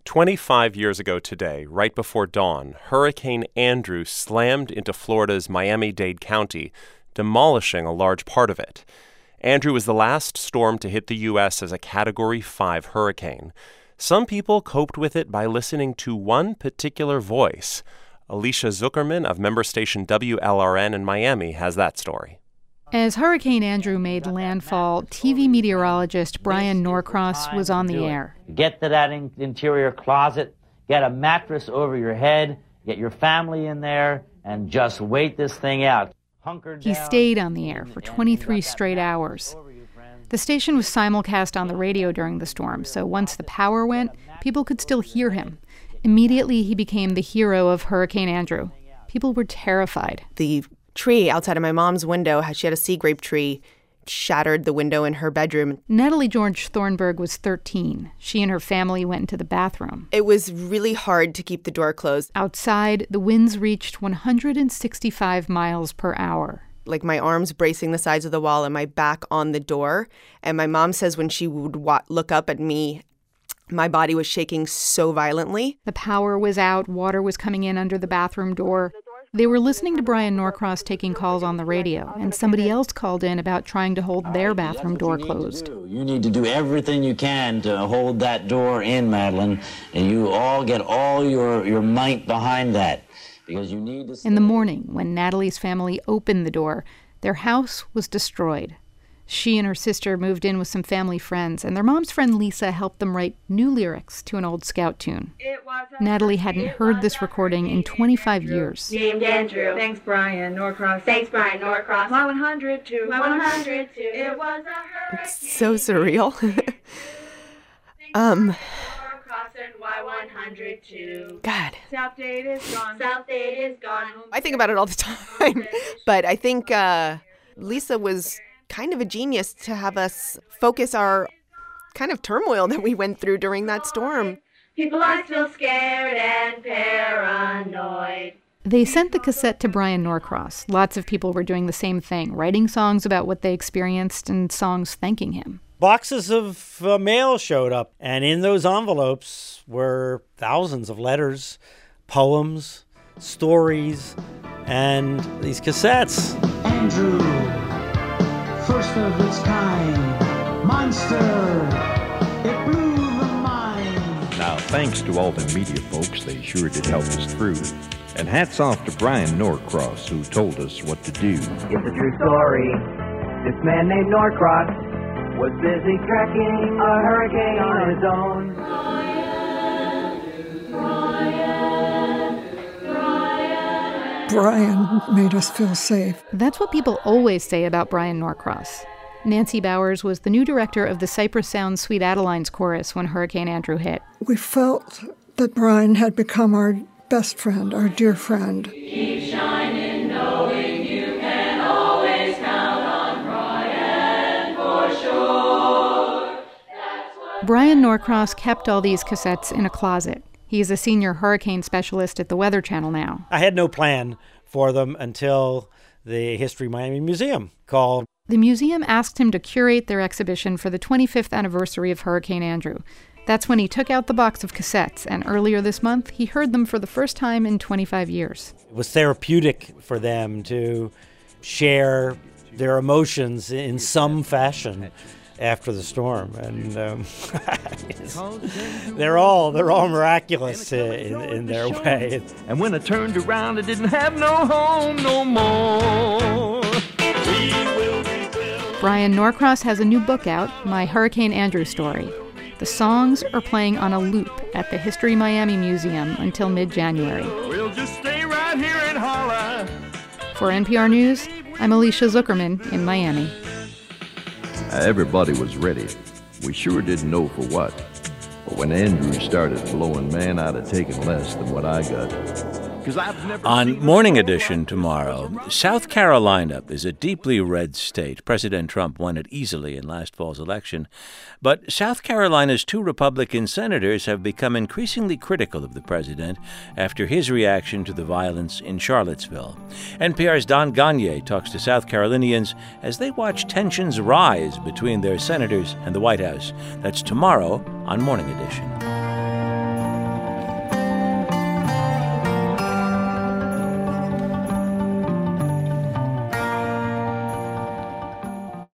25 years ago today, right before dawn, Hurricane Andrew slammed into Florida's Miami-Dade County, demolishing a large part of it. Andrew was the last storm to hit the U.S. as a Category 5 hurricane. Some people coped with it by listening to one particular voice. Alicia Zuckerman of member station WLRN in Miami has that story. As Hurricane Andrew made landfall, TV meteorologist Brian Norcross was on the air. Get to that interior closet, get a mattress over your head, get your family in there, and just wait this thing out. He stayed on the air for 23 straight hours. The station was simulcast on the radio during the storm, so once the power went, people could still hear him. Immediately, he became the hero of Hurricane Andrew. People were terrified. The tree outside of my mom's window, she had a sea grape tree, shattered the window in her bedroom. Natalie George Thornburg was 13. She and her family went into the bathroom. It was really hard to keep the door closed. Outside, the winds reached 165 miles per hour. Like my arms bracing the sides of the wall and my back on the door. And my mom says when she would look up at me, my body was shaking so violently. The power was out. Water was coming in under the bathroom door. They were listening to Brian Norcross taking calls on the radio, and somebody else called in about trying to hold their bathroom door closed. You need to do everything you can to hold that door in, Madeline, and you all get all your might behind that, because you need to... In the morning, when Natalie's family opened the door, their house was destroyed. She and her sister moved in with some family friends, and their mom's friend Lisa helped them write new lyrics to an old Scout tune. Natalie hadn't heard this recording in 25 years. Named Andrew. Thanks, Brian Norcross. Thanks, Brian Norcross. Y100 to Y100 to. It was a hurricane. It's so surreal. God. South Dade is gone. South Dade is gone. I think about it all the time. But I think Lisa was kind of a genius to have us focus our kind of turmoil that we went through during that storm. People are still scared and paranoid. They sent the cassette to Brian Norcross. Lots of people were doing the same thing, writing songs about what they experienced and songs thanking him. Boxes of mail showed up, and in those envelopes were thousands of letters, poems, stories, and these cassettes. Andrew, first of its kind, monster, it blew the mind. Now, thanks to all the media folks, they sure did help us through. And hats off to Brian Norcross, who told us what to do. It's a true story. This man named Norcross was busy tracking a hurricane on his own. Brian made us feel safe. That's what people always say about Brian Norcross. Nancy Bowers was the new director of the Cypress Sound Sweet Adelines chorus when Hurricane Andrew hit. We felt that Brian had become our best friend, our dear friend. Keep shining, knowing you can always count on Brian for sure. Brian Norcross kept all these cassettes in a closet. He's a senior hurricane specialist at the Weather Channel now. I had no plan for them until the History Miami Museum called. The museum asked him to curate their exhibition for the 25th anniversary of Hurricane Andrew. That's when he took out the box of cassettes, and earlier this month, he heard them for the first time in 25 years. It was therapeutic for them to share their emotions in some fashion after the storm, and they're all miraculous in their way. And when I turned around, I didn't have no home no more. We will rebuild. Brian Norcross has a new book out, My Hurricane Andrew Story. The songs are playing on a loop at the History Miami Museum until mid-January. We'll just stay right here and holler. For NPR News, I'm Alicia Zuckerman in Miami. Everybody was ready. We sure didn't know for what. But when Andrew started blowing, man, I'd have taken less than what I got. On Morning Edition tomorrow, South Carolina is a deeply red state. President Trump won it easily in last fall's election. But South Carolina's 2 Republican senators have become increasingly critical of the president after his reaction to the violence in Charlottesville. NPR's Don Gagné talks to South Carolinians as they watch tensions rise between their senators and the White House. That's tomorrow on Morning Edition.